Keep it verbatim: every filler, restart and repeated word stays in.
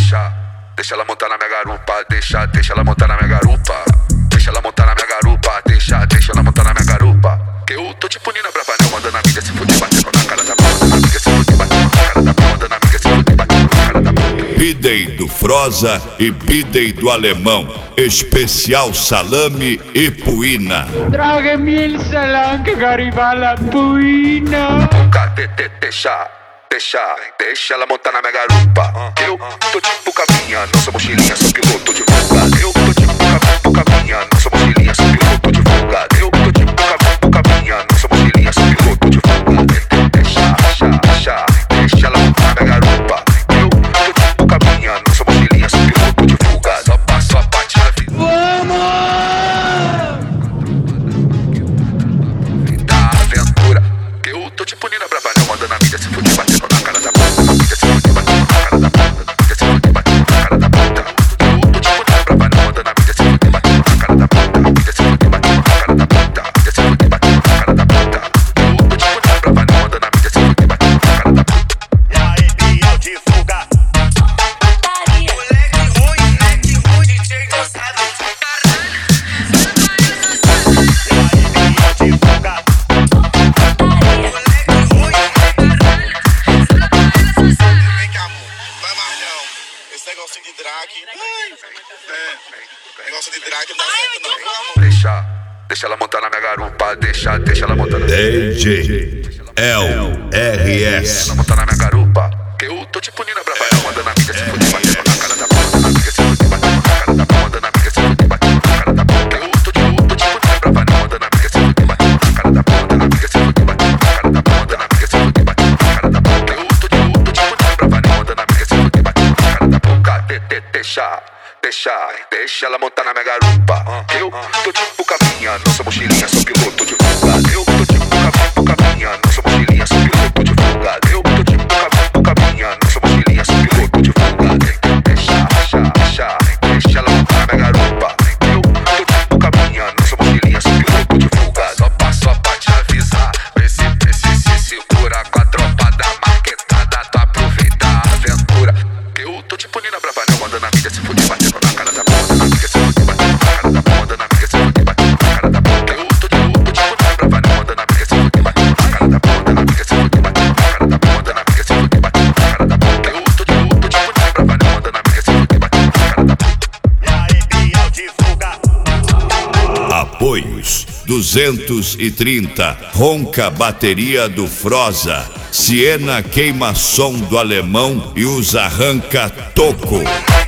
Deixa, deixa ela montar na minha garupa. Deixa, deixa ela montar na minha garupa. Deixa ela montar na minha garupa. Deixa, deixa ela montar na minha garupa. Que eu tô tipo Nina Brava, não mandando a mídia se fuder, batendo na cara da pau. Mandando a mídia se fuder, batendo na cara da pau. Mandando a mídia se fuder, batendo na cara da pau. Bidei do Froza e Bidei do Alemão. Especial salame e puína. Traga-me el salame que garibalha puína. Deixa, deixa, deixa ela montar na minha garupa. Eu tô tipo caminha, não sou mochilinha, sou piloto de fuga. Eu tô tipo caminha, não sou mochilinha, sou piloto de fuga. Eu tô tipo caminha, não sou mochilinha, sou piloto de fuga. Deixa, deixa, deixa, deixa ela montar na minha garupa. Eu tô tipo caminha, não sou mochilinha, sou piloto de fuga. Só passo a parte na vida. Vamos! Da aventura. Que eu tô tipo Nina Brava, não mandando a mídia se fuder, batendo na cara da puta. Na mídia se fuder, batendo na cara da puta. Na mídia se fuder, batendo na cara da puta. Eu tô tipo Nina Brava, não mandando a mídia se fuder, batendo na cara da puta. Na mídia se fuder, batendo na cara da puta. Na mídia se fuder, batendo na cara da puta. Eu tô tipo Nina Brava, não mandando a mídia se fuder, batendo na cara da puta. E aí, Biel de fuga. Moleque ruim, moleque ruim, D J não sabe. E aí, Biel de fuga. Negócio de drag, é, negócio de drag não dá certo não. Deixa, deixa ela montar na minha garupa. Deixa, deixa ela montar na minha D J L R S. ela montar na minha garupa. Que eu tô tipo Nina Brava, não mandando a mídia se fuder, batendo na cara da puta. Na mídia se fuder, batendo na cara da puta. Mandando a mídia se fuder, batendo na cara da puta. Eu tô tipo, tô tipo Nina Brava, não mandando a mídia se fuder, batendo na cara da puta. Na mídia se fuder, batendo na cara da puta. Mandando a mídia se fuder, batendo na cara da puta. Eu tô tipo, tô tipo Nina Brava, não mandando a mídia se fuder, batendo na cara da puta. Deixa, deixa, deixa ela montar na minha garupa. Eu tô tipo caminha, não sou mochilinha, sou piloto de fuga. Eu tô tipo caminha, não sou mochilinha, sou piloto de fuga. Eu tô tipo caminha, não sou mochilinha, sou piloto de fuga. Deixa, deixa, deixa, deixa ela montar na minha garupa. Eu tô tipo caminha, não sou mochilinha, sou piloto de fuga. Só passo a parte avisar, vê se, vê se se segura com a tropa da marquetada. Tu aproveita a aventura. Que eu tô tipo Nina Brava, não mandando a mídia se fuder, batendo na cara da puta. Na mídia se fuder, batendo na cara da puta. Mandando a mídia se fuder, batendo na cara da puta. Eu tô tipo, tô tipo Nina Brava, não mandando a mídia se fuder, batendo na cara da puta. Na mídia se fuder, batendo na cara da puta. Mandando a mídia se fuder, batendo na cara da puta. Eu tô tipo, tô tipo Nina Brava, não mandando a mídia se fuder, batendo na cara da puta. E aí, Biel de fuga. Apoios duzentos e trinta. Ronca bateria do Froza. Siena queima som do Alemão e os arranca toco.